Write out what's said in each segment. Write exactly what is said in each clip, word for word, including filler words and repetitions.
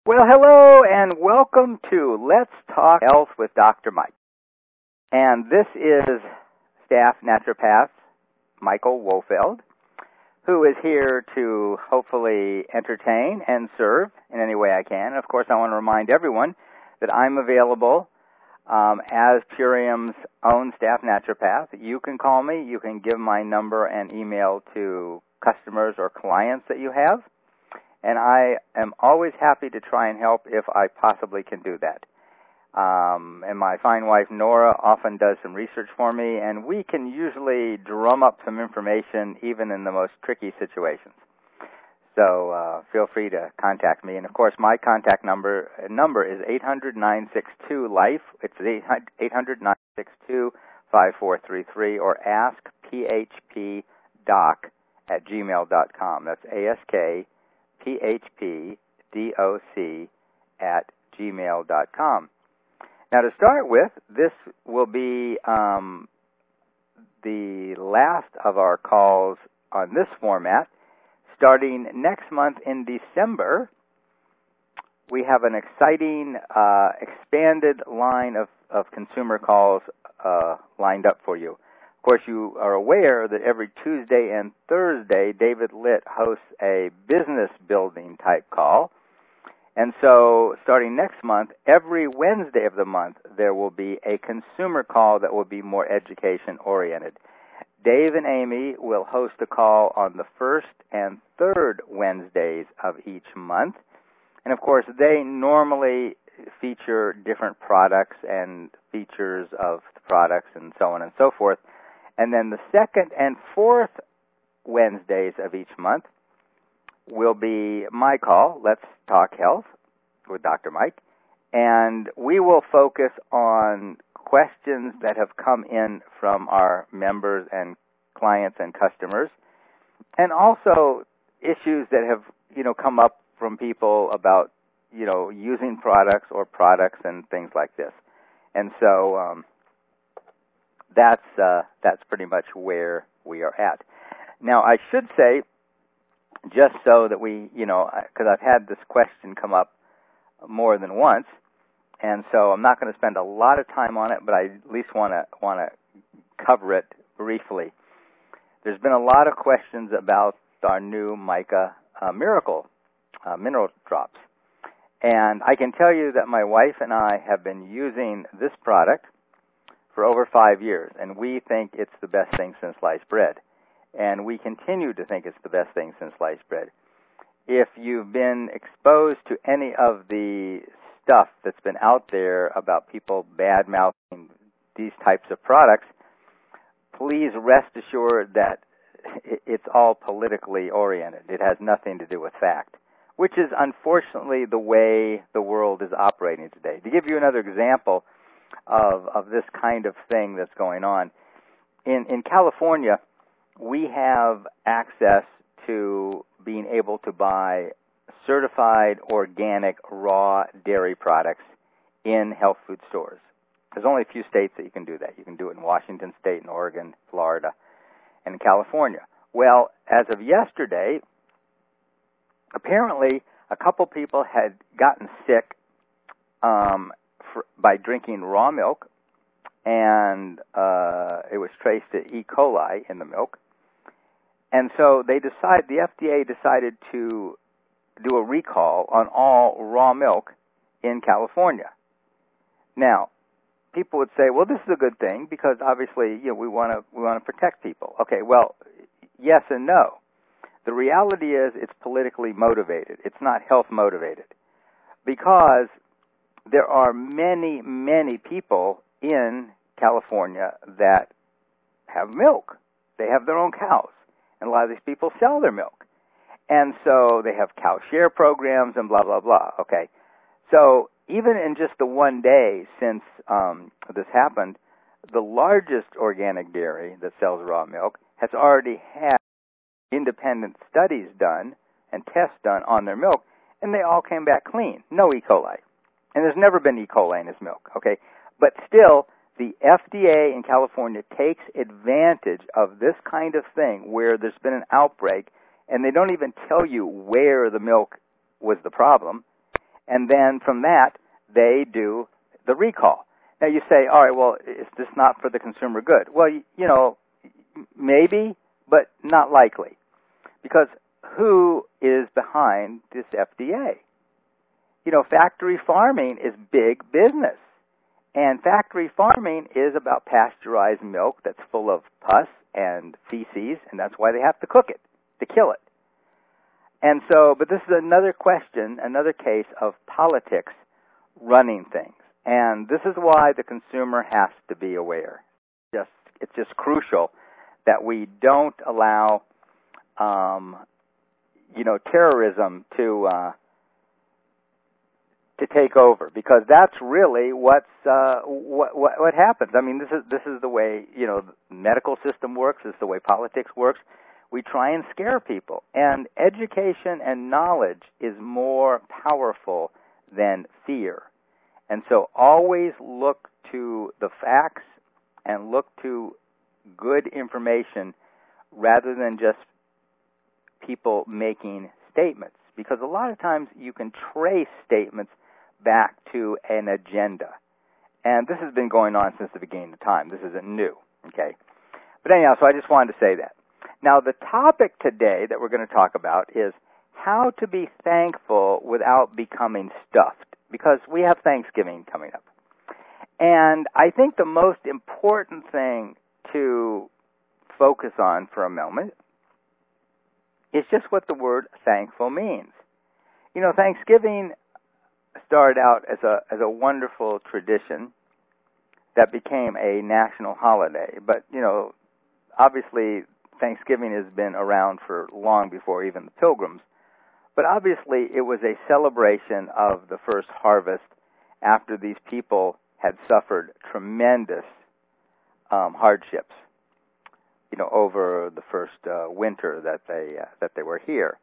Well, hello and welcome to Let's Talk Health with Doctor Mike. And this is staff naturopath Michael Wolfeld, who is here to hopefully entertain and serve in any way I can. And of course, I want to remind everyone that I'm available um, as Purium's own staff naturopath. You can call me. You can give my number and email to customers or clients that you have. And I am always happy to try and help if I possibly can do that. Um, and my fine wife, Nora, often does some research for me, and we can usually drum up some information even in the most tricky situations. So uh, feel free to contact me. And, of course, my contact number number is eight hundred, nine six two, LIFE. It's eight hundred, nine six two, five four three three, or ask p h p doc at gmail dot com. That's A S K P H P D O C at gmail dot com. Now, to start with, this will be um, the last of our calls on this format. Starting next month in December, we have an exciting, uh, expanded line of, of consumer calls uh, lined up for you. Of course, you are aware that every Tuesday and Thursday, David Litt hosts a business building type call. And so starting next month, every Wednesday of the month, there will be a consumer call that will be more education oriented. Dave and Amy will host a call on the first and third Wednesdays of each month. And of course, they normally feature different products and features of the products and so on and so forth. And then the second and fourth Wednesdays of each month will be my call, Let's Talk Health with Doctor Mike. And we will focus on questions that have come in from our members and clients and customers, and also issues that have, you know, come up from people about, you know, using products or products and things like this. And so um, that's uh, that's pretty much where we are at. Now, I should say, just so that we, you know, because I've had this question come up more than once, and so I'm not going to spend a lot of time on it, but I at least want to want to cover it briefly. There's been a lot of questions about our new Mica uh, Miracle uh, mineral drops, and I can tell you that my wife and I have been using this product for over five years, and we think it's the best thing since sliced bread. And we continue to think it's the best thing since sliced bread. If you've been exposed to any of the stuff that's been out there about people bad-mouthing these types of products, please rest assured that it's all politically oriented. It has nothing to do with fact, which is unfortunately the way the world is operating today. To give you another example of, of this kind of thing that's going on, in, in California, we have access to being able to buy certified organic raw dairy products in health food stores. There's only a few states that you can do that. You can do it in Washington State and Oregon, Florida, and California. Well, as of yesterday, apparently a couple people had gotten sick um, for, by drinking raw milk, and uh, it was traced to E. coli in the milk. And so they decided, the F D A decided to do a recall on all raw milk in California. Now, people would say, well, this is a good thing because obviously, you know, we want to we want to protect people. Okay, well, yes and no. The reality is it's politically motivated. It's not health motivated, because there are many, many people in California that have milk. They have their own cows. And a lot of these people sell their milk. And so they have cow share programs and blah, blah, blah. Okay. So even in just the one day since um, this happened, the largest organic dairy that sells raw milk has already had independent studies done and tests done on their milk, and they all came back clean. No E. coli. And there's never been E. coli in his milk. Okay. But still, the F D A in California takes advantage of this kind of thing where there's been an outbreak, and they don't even tell you where the milk was the problem, And then from that, they do the recall. Now you say, all right, well, is this not for the consumer good? Well, you, you know, maybe, but not likely. Because who is behind this F D A? You know, factory farming is big business. And factory farming is about pasteurized milk that's full of pus and feces, and that's why they have to cook it, to kill it. And so, but this is another question, another case of politics running things. And this is why the consumer has to be aware. Just, it's just crucial that we don't allow, um, you know, terrorism to uh, to take over, because that's really what's uh, what, what what happens. I mean, this is this is the way, you know, the medical system works. This is the way politics works. We try and scare people, and education and knowledge is more powerful than fear. And so always look to the facts and look to good information rather than just people making statements. Because a lot of times you can trace statements back to an agenda. And this has been going on since the beginning of time. This isn't new, okay? But anyhow, so I just wanted to say that. Now, the topic today that we're going to talk about is how to be thankful without becoming stuffed, because we have Thanksgiving coming up. And I think the most important thing to focus on for a moment is just what the word thankful means. You know, Thanksgiving started out as a as a wonderful tradition that became a national holiday. But, you know, obviously Thanksgiving has been around for long before even the Pilgrims. But obviously it was a celebration of the first harvest after these people had suffered tremendous um, hardships, you know, over the first uh, winter that they uh, that they were here.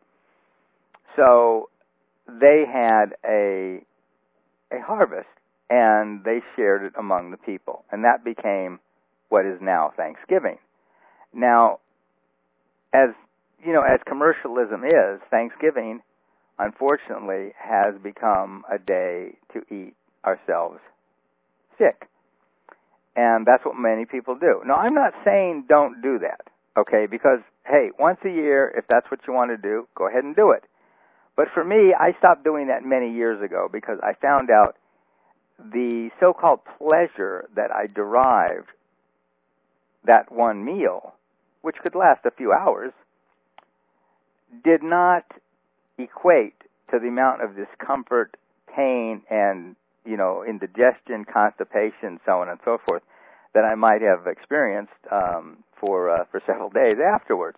So they had a a harvest, and they shared it among the people, and that became what is now Thanksgiving. Now, as you know, as commercialism is, Thanksgiving, unfortunately, has become a day to eat ourselves sick. And that's what many people do. Now, I'm not saying don't do that, okay? Because, hey, once a year, if that's what you want to do, go ahead and do it. But for me, I stopped doing that many years ago because I found out the so-called pleasure that I derived that one meal, which could last a few hours, did not equate to the amount of discomfort, pain, and, you know, indigestion, constipation, so on and so forth, that I might have experienced um, for uh, for several days afterwards.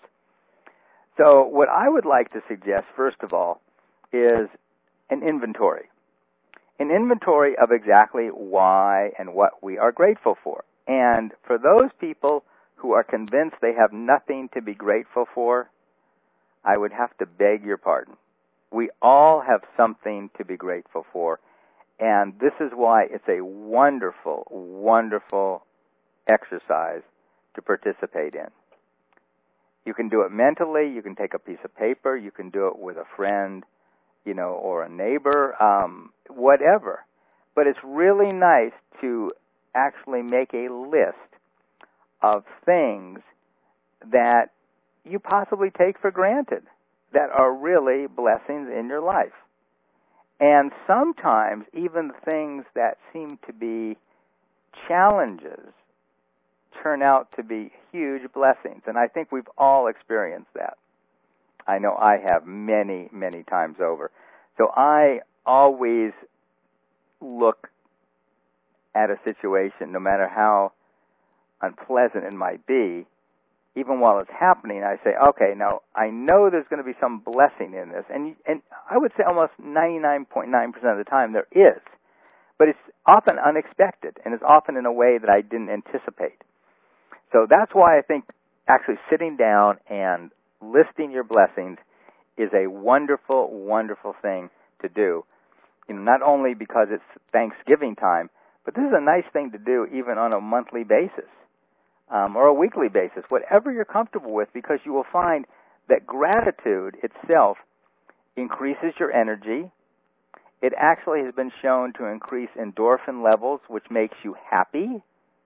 So what I would like to suggest, first of all, is an inventory. An inventory of exactly why and what we are grateful for. And for those people who are convinced they have nothing to be grateful for, I would have to beg your pardon. We all have something to be grateful for, and this is why it's a wonderful, wonderful exercise to participate in. You can do it mentally, you can take a piece of paper, you can do it with a friend, you know, or a neighbor, um, whatever. But it's really nice to actually make a list of things that you possibly take for granted that are really blessings in your life. And sometimes even things that seem to be challenges turn out to be huge blessings. And I think we've all experienced that. I know I have many, many times over. So I always look at a situation, no matter how unpleasant it might be, even while it's happening, I say, okay, now I know there's going to be some blessing in this. And and I would say almost ninety-nine point nine percent of the time there is. But it's often unexpected, and it's often in a way that I didn't anticipate. So that's why I think actually sitting down and listing your blessings is a wonderful, wonderful thing to do. You know, not only because it's Thanksgiving time, but this is a nice thing to do even on a monthly basis um, or a weekly basis, whatever you're comfortable with, because you will find that gratitude itself increases your energy, It actually has been shown to increase endorphin levels, which makes you happy.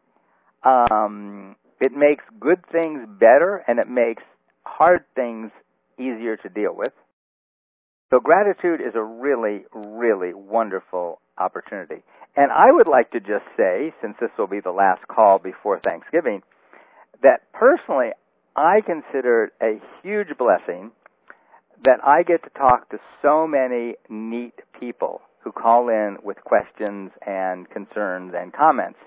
Um, it makes good things better, and it makes hard things easier to deal with. So gratitude is a really, really wonderful opportunity. And I would like to just say, since this will be the last call before Thanksgiving, that personally I consider it a huge blessing that I get to talk to so many neat people who call in with questions and concerns and comments.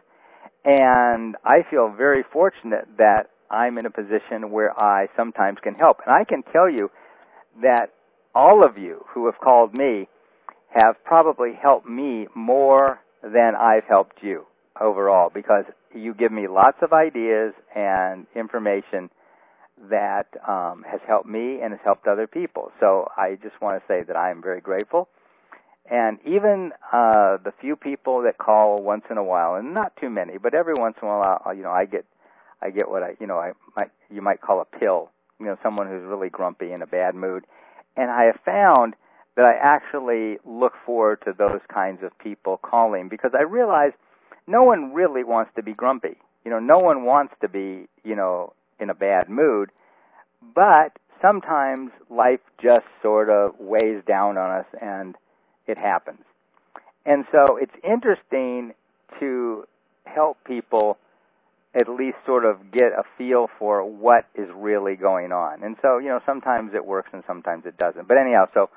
And I feel very fortunate that I'm in a position where I sometimes can help. And I can tell you that all of you who have called me have probably helped me more than I've helped you overall, because you give me lots of ideas and information that um, has helped me and has helped other people. So I just want to say that I am very grateful. And even uh, the few people that call once in a while, and not too many, but every once in a while, I, you know, I get, I get what I, you know, I might, you might call a pill. You know, someone who's really grumpy in a bad mood. And I have found that I actually look forward to those kinds of people calling, because I realize no one really wants to be grumpy. You know, no one wants to be, you know, in a bad mood, but sometimes life just sort of weighs down on us and it happens. And so it's interesting to help people at least sort of get a feel for what is really going on. And so, you know, sometimes it works and sometimes it doesn't. But anyhow, so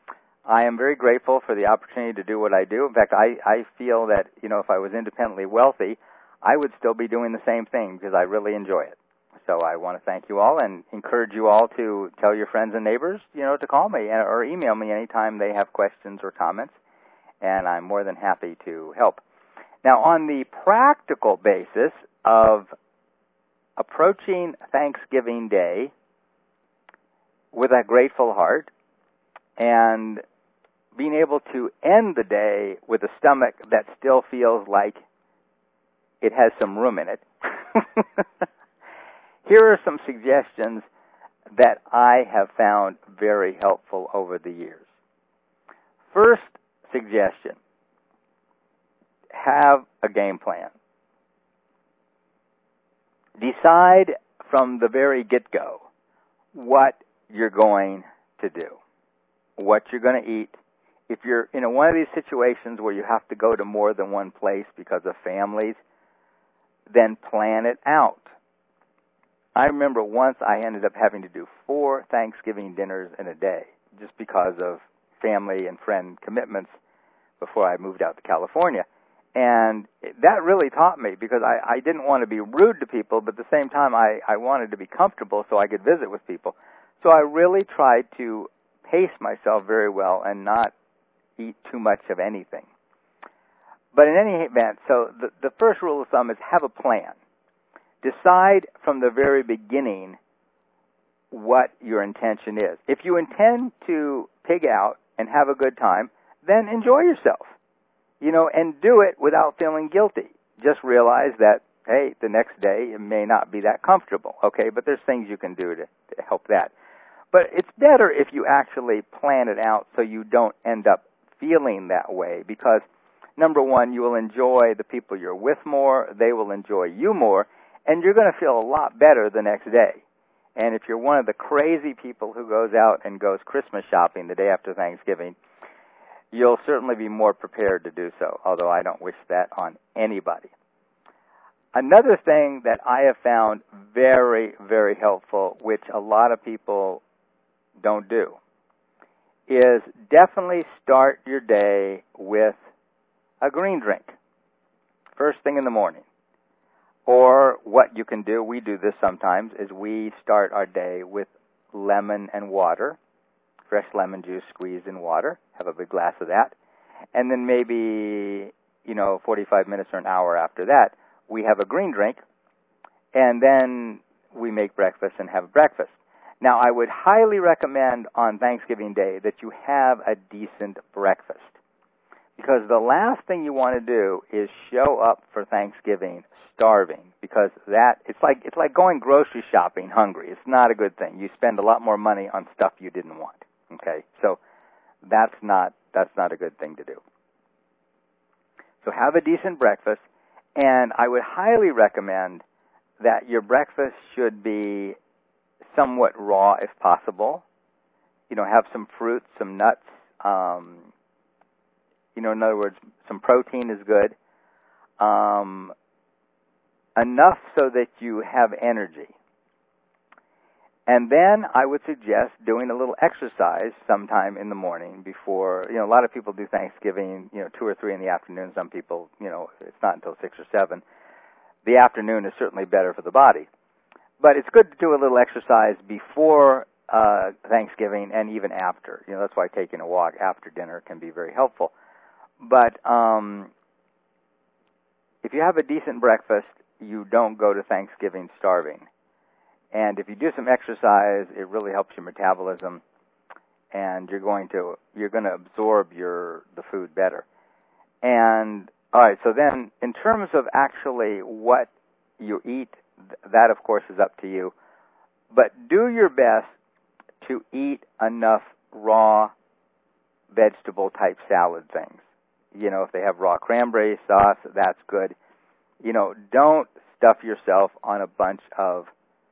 I am very grateful for the opportunity to do what I do. In fact, I, I feel that, you know, if I was independently wealthy, I would still be doing the same thing because I really enjoy it. So I want to thank you all and encourage you all to tell your friends and neighbors, you know, to call me or email me anytime they have questions or comments, and I'm more than happy to help. Now, on the practical basis of approaching Thanksgiving Day with a grateful heart and being able to end the day with a stomach that still feels like it has some room in it, here are some suggestions that I have found very helpful over the years. First suggestion, have a game plan. Decide from the very get-go what you're going to do, what you're going to eat. If you're in one of these situations where you have to go to more than one place because of families, then plan it out. I remember once I ended up having to do four Thanksgiving dinners in a day just because of family and friend commitments before I moved out to California. And that really taught me, because I, I didn't want to be rude to people, but at the same time I, I wanted to be comfortable so I could visit with people. So I really tried to pace myself very well and not eat too much of anything. But in any event, so the, the first rule of thumb is have a plan. Decide from the very beginning what your intention is. If you intend to pig out and have a good time, then enjoy yourself, you know, and do it without feeling guilty. Just realize that, hey, the next day it may not be that comfortable, okay, but there's things you can do to, to help that. But it's better if you actually plan it out so you don't end up feeling that way, because, number one, you will enjoy the people you're with more, they will enjoy you more, and you're going to feel a lot better the next day. And if you're one of the crazy people who goes out and goes Christmas shopping the day after Thanksgiving, you'll certainly be more prepared to do so, although I don't wish that on anybody. Another thing that I have found very, very helpful, which a lot of people don't do, is definitely start your day with a green drink, first thing in the morning. Or what you can do, we do this sometimes, is we start our day with lemon and water, fresh lemon juice squeezed in water, have a big glass of that, and then maybe, you know, forty-five minutes or an hour after that, we have a green drink, and then we make breakfast and have breakfast. Now, I would highly recommend on Thanksgiving Day that you have a decent breakfast, because the last thing you want to do is show up for Thanksgiving starving, because that it's like it's like going grocery shopping hungry. It's not a good thing. You spend a lot more money on stuff you didn't want. Okay, so that's not That's not a good thing to do. So have a decent breakfast, and I would highly recommend that your breakfast should be somewhat raw if possible. You know, have some fruits, some nuts. Um, you know, in other words, some protein is good. Um, enough so that you have energy. And then I would suggest doing a little exercise sometime in the morning before, you know, a lot of people do Thanksgiving, you know, two or three in the afternoon. Some people, you know, it's not until six or seven. The afternoon is certainly better for the body. But it's good to do a little exercise before uh, Thanksgiving and even after. You know, that's why taking a walk after dinner can be very helpful. But um, if you have a decent breakfast, you don't go to Thanksgiving starving. And if you do some exercise, it really helps your metabolism, and you're going to you're going to absorb your the food better. And all right, so then in terms of actually what you eat, that of course is up to you. But do your best to eat enough raw vegetable type salad things. You know, if they have raw cranberry sauce, that's good. You know, don't stuff yourself on a bunch of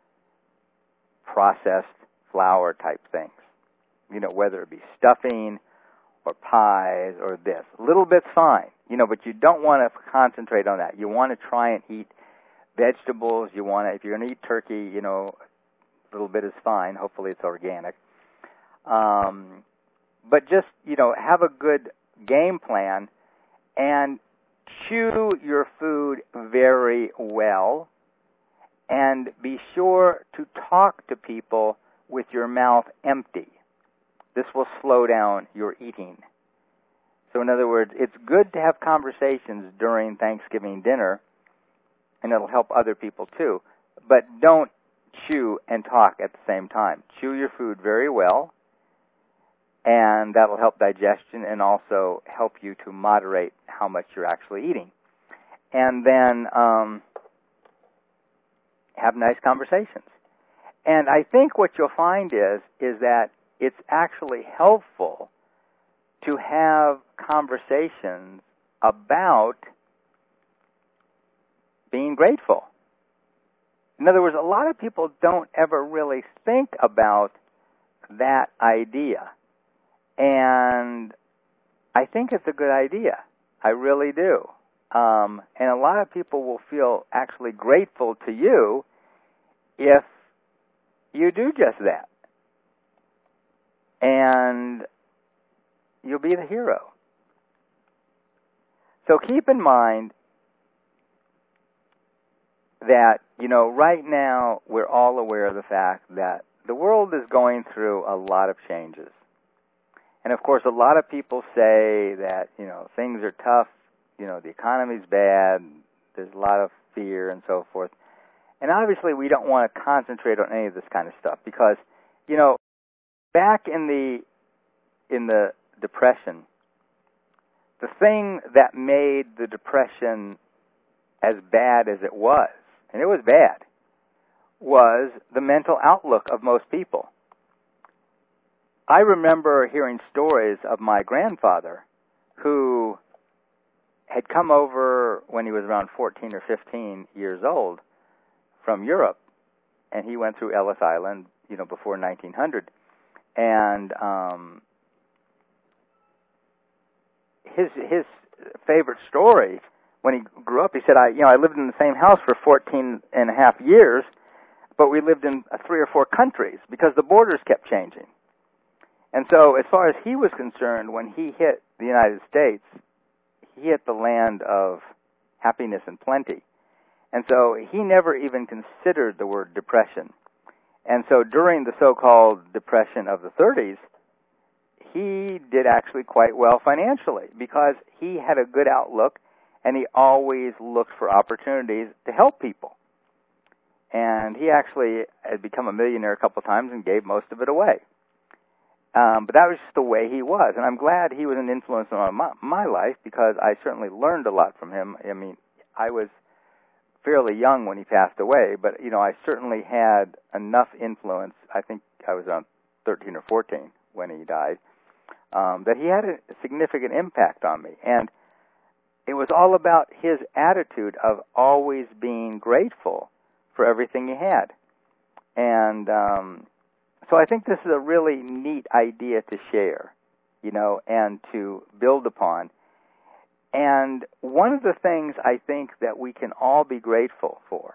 processed flour type things, you know, whether it be stuffing or pies or this. A little bit's fine, you know, but you don't want to concentrate on that. You want to try and eat vegetables. You want to, if you're going to eat turkey, you know, a little bit is fine. Hopefully it's organic. Um, but just, you know, have a good game plan and chew your food very well. And be sure to talk to people with your mouth empty. This will slow down your eating. So in other words, it's good to have conversations during Thanksgiving dinner, and it'll help other people too. But don't chew and talk at the same time. Chew your food very well, and that'll help digestion and also help you to moderate how much you're actually eating. And then um, have nice conversations. And I think what you'll find is is that it's actually helpful to have conversations about being grateful. In other words, a lot of people don't ever really think about that idea. And I think it's a good idea. I really do. Um, and a lot of people will feel actually grateful to you if you do just that. And you'll be the hero. So keep in mind that, you know, right now we're all aware of the fact that the world is going through a lot of changes. And of course, a lot of people say that, you know, things are tough, you know, the economy's bad, there's a lot of fear and so forth. And obviously we don't want to concentrate on any of this kind of stuff because, you know, back in the in the Depression, the thing that made the Depression as bad as it was, and it was bad, was the mental outlook of most people. I remember hearing stories of my grandfather who had come over when he was around fourteen or fifteen years old from Europe, and he went through Ellis Island, you know, before nineteen hundred. And um, his his favorite story when he grew up, he said, "I you know I lived in the same house for fourteen and a half years, but we lived in three or four countries because the borders kept changing." And so, as far as he was concerned, when he hit the United States, he hit the land of happiness and plenty. And so he never even considered the word depression. And so during the so-called Depression of the thirties, he did actually quite well financially because he had a good outlook and he always looked for opportunities to help people. And he actually had become a millionaire a couple of times and gave most of it away. Um, but that was just the way he was. And I'm glad he was an influence on my, my life because I certainly learned a lot from him. I mean, I was fairly young when he passed away, but, you know, I certainly had enough influence. I think I was around thirteen or fourteen when he died. um, that he had a significant impact on me. And it was all about his attitude of always being grateful for everything he had. And um, so I think this is a really neat idea to share, you know, and to build upon. And one of the things I think that we can all be grateful for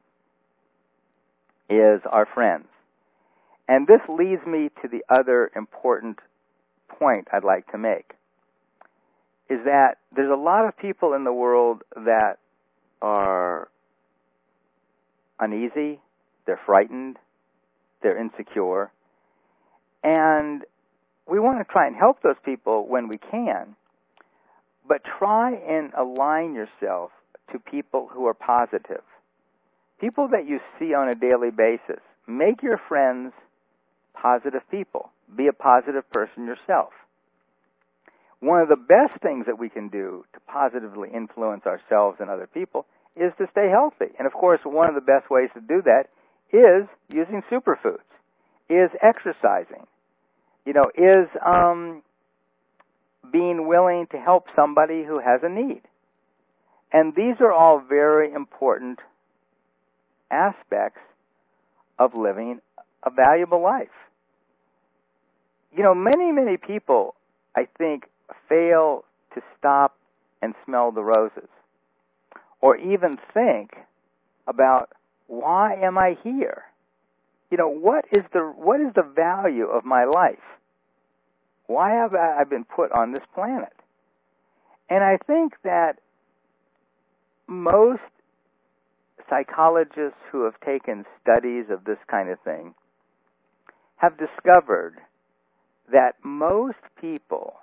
is our friends. And this leads me to the other important point I'd like to make, is that there's a lot of people in the world that are uneasy, they're frightened, they're insecure, and we want to try and help those people when we can, but try and align yourself to people who are positive, people that you see on a daily basis. Make your friends positive people. Be a positive person yourself. One of the best things that we can do to positively influence ourselves and other people is to stay healthy. And of course, one of the best ways to do that is using superfoods, is exercising, you know, is um, being willing to help somebody who has a need. And these are all very important aspects of living a valuable life. You know, many, many people, I think, fail to stop and smell the roses, or even think about, why am I here? You know, what is the what is the value of my life? Why have I been put on this planet? And I think that most psychologists who have taken studies of this kind of thing have discovered that most people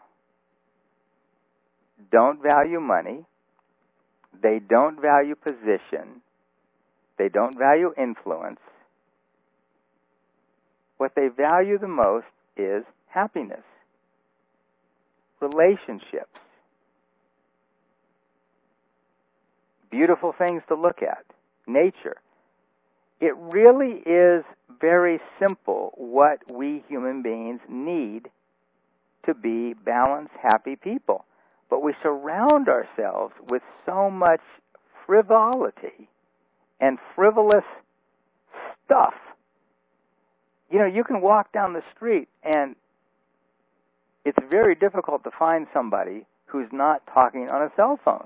don't value money, they don't value position, they don't value influence. What they value the most is happiness, relationships, beautiful things to look at, nature. It really is very simple what we human beings need to be balanced, happy people. But we surround ourselves with so much frivolity and frivolous stuff. You know, you can walk down the street and it's very difficult to find somebody who's not talking on a cell phone.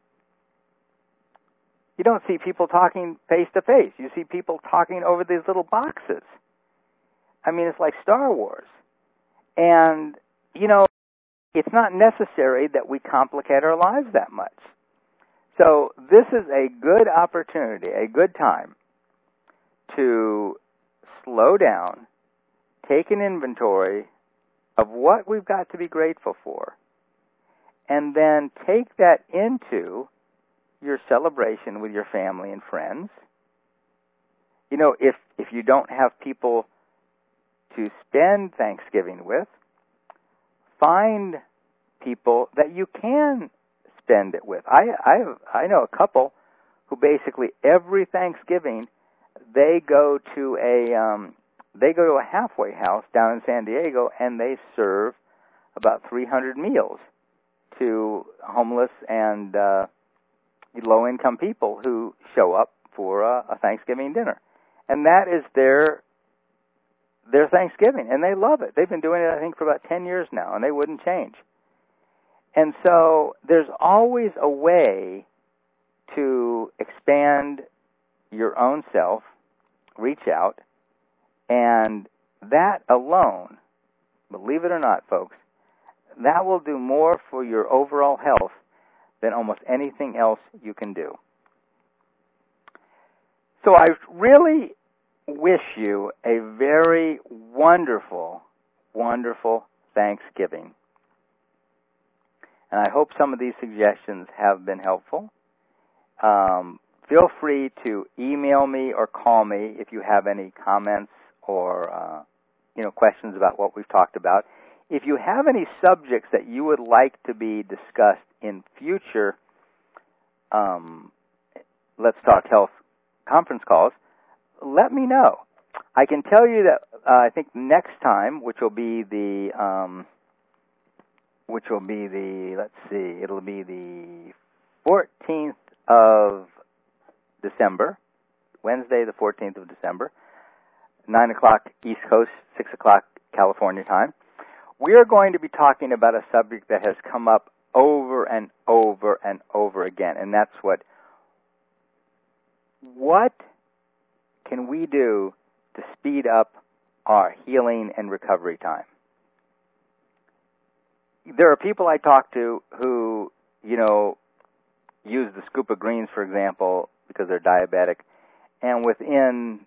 You don't see people talking face-to-face. You see people talking over these little boxes. I mean, it's like Star Wars. And, you know, it's not necessary that we complicate our lives that much. So this is a good opportunity, a good time to slow down, take an inventory of what we've got to be grateful for, and then take that into your celebration with your family and friends. You know, if if you don't have people to spend Thanksgiving with, find people that you can spend it with. I I I know a couple who basically every Thanksgiving they go to a um, they go to a halfway house down in San Diego and they serve about three hundred meals to homeless and uh, low-income people who show up for a, a Thanksgiving dinner, and that is their their Thanksgiving, and they love it. They've been doing it, I think, for about ten years now, and they wouldn't change. And so there's always a way to expand your own self, reach out, and that alone, believe it or not, folks, that will do more for your overall health than almost anything else you can do. So I really wish you a very wonderful, wonderful Thanksgiving. And I hope some of these suggestions have been helpful. Um, feel free to email me or call me if you have any comments or uh, you know questions about what we've talked about. If you have any subjects that you would like to be discussed in future um, Let's Talk Health conference calls, let me know. I can tell you that uh, I think next time, which will be the um, which will be the, let's see, it'll be the fourteenth of December, Wednesday the fourteenth of December, nine o'clock East Coast, six o'clock California time. We are going to be talking about a subject that has come up over and over and over again, and that's what, what can we do to speed up our healing and recovery time? There are people I talk to who, you know, use the scoop of greens, for example, because they're diabetic, and within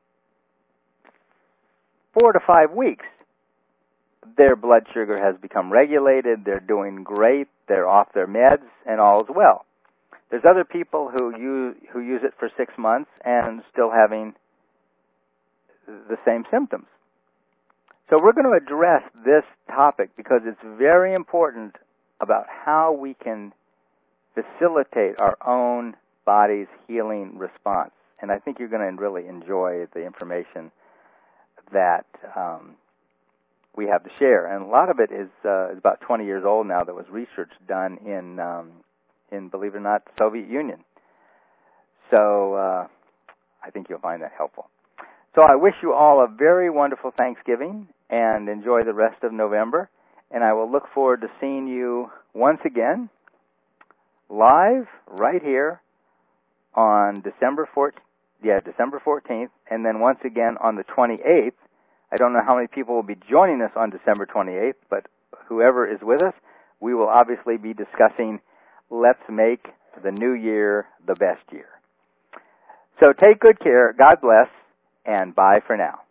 four to five weeks, their blood sugar has become regulated, they're doing great, they're off their meds, and all is well. There's other people who use, who use it for six months and still having the same symptoms. So we're going to address this topic because it's very important about how we can facilitate our own body's healing response. And I think you're going to really enjoy the information that um, we have to share. And a lot of it is, uh, is about twenty years old now. There was research done in, um, in believe it or not, the Soviet Union. So uh, I think you'll find that helpful. So I wish you all a very wonderful Thanksgiving and enjoy the rest of November. And I will look forward to seeing you once again live right here on December fourteenth, yeah, December fourteenth, and then once again on the twenty-eighth. I don't know how many people will be joining us on December twenty-eighth, but whoever is with us, we will obviously be discussing Let's Make the New Year the Best Year. So take good care, God bless, and bye for now.